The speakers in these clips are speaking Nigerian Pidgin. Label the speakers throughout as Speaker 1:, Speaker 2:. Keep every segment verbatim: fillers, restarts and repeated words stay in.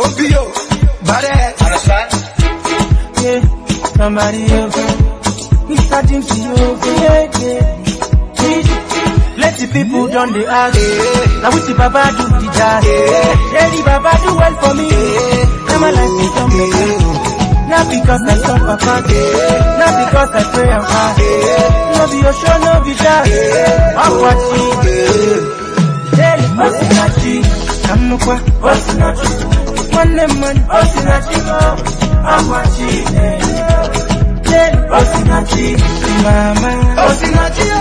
Speaker 1: Opio, Barret.
Speaker 2: Understand?
Speaker 3: Yeah, somebody else. We starting to you. Yeah, yeah. Plenty people done the ask. Yeah. Now which the Baba do the jazz. Yeah, yeah, the Baba do well for me. Yeah. Now my life is done better. Yeah. Not because I suffer fast. Yeah. Not because I pray and fast. Yeah. No be your show, no be that. Yeah. I'm watching. Yeah. What's in that cheek? I'm no qua. What's in that cheek? One them man. What's in that cheek? I'm watching. What's in that cheek? Mama. What's in that cheek?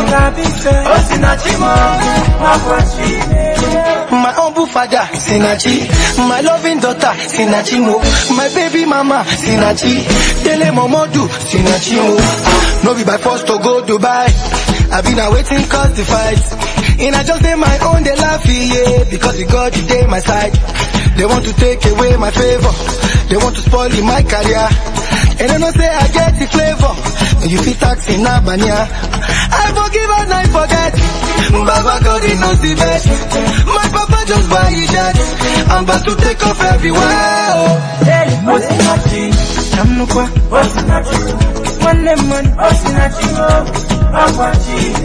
Speaker 3: What's in that cheek? I'm watching.
Speaker 1: My humble father, Sinachi. My loving daughter, Sinachi mo. My baby mama, Sinachi. Dele Momodu, Sinachi mo. No be by force to go Dubai. I been awaiting cause the fight. And I just day my own, they laugh, yeah. Because the God, you day my side. They want to take away my favor. They want to spoil my career. And I don't say I get the flavor. You feel tax in Albania. I forgive and I forget. Baba God, he knows the best. My papa just buy his jet. I'm about to take off everywhere.
Speaker 3: Hey, what's in that cheek? I'm no qua. What's in that cheek? One them man. What's in that cheek? I'm watching.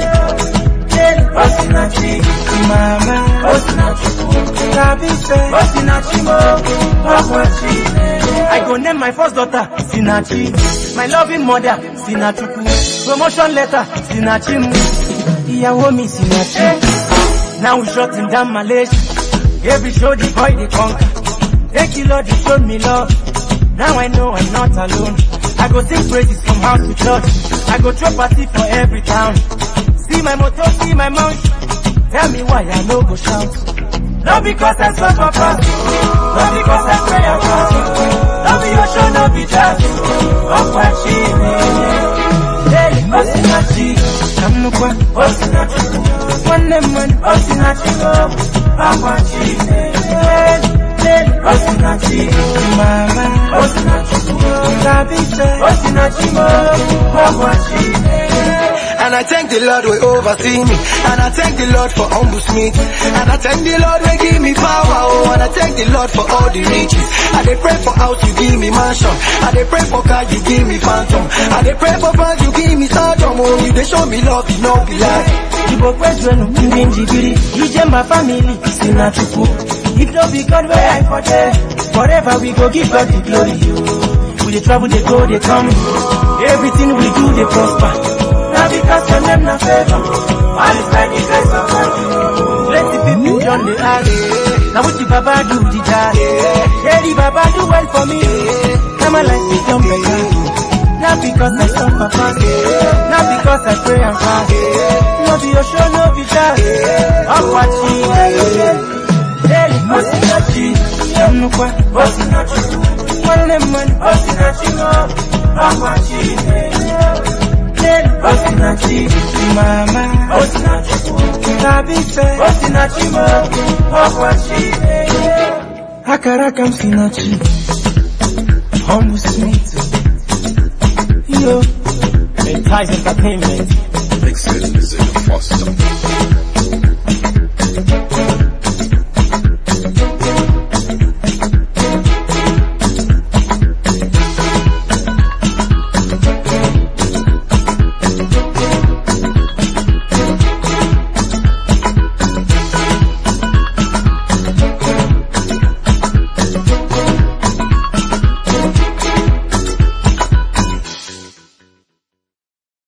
Speaker 3: Hey, what's in that cheek? Mama. What's in that cheek? What's in that cheek? I'm watching. I go name my first daughter, Sinachi. My loving mother, Sinachuku. Promotion letter, Sinachi. Iyawo mi Sinachi. Now we shutting down Malaysia. Every show the boy they conquer. Thank you Lord, you showed me love. Now I know I'm not alone. I go sing praises from house to church. I go throw party for every town. See my motto, see my mouth. Tell me why I no go shout. Not because I suffer fast. Not because I pray and fast. Not be your show, not be just. I'm watching. Hey, what's in that cheek? I'm no qua. What's in that cheek? One them man. What's in that cheek? I'm watching. Hey, what's in that cheek? Mama. What's in that cheek? What's in that cheek? I'm watching.
Speaker 1: And I thank the Lord will oversee me. And I thank the Lord for humble me. And I thank the Lord will give me power. Oh, and I thank the Lord for all the riches. And they pray for house, you give me mansion. And they pray for car, you give me phantom. And they pray for friends, you give me stardom. Oh, you they show me love, you know be like.
Speaker 3: You go question, you didn't jigiri. You jam my family, Sinachuku. If no be God, where I for there. Forever we go give God the glory. We they travel, they go, they come. Everything we do, they prosper. Now because your name na favor, all is by the grace of God. Plenty people done the ask. Now what the Baba do the jazz. Yeah, the Baba do well for me. Now my life is done better. Not because I suffer fast. Not because I pray and fast. No be your show, no be that. I'm watching. Hey, what's in that cheek? I'm no qua. What's in that cheek? One lemon. What's in that cheek? I'm watching. What's in that cheek? Mama. What's in that cheek? What's in that cheek? I'm watching. Hakarakam Sinachi. Humble Smith. Yo. Entice Entertainment.
Speaker 2: Mixed music, Foster.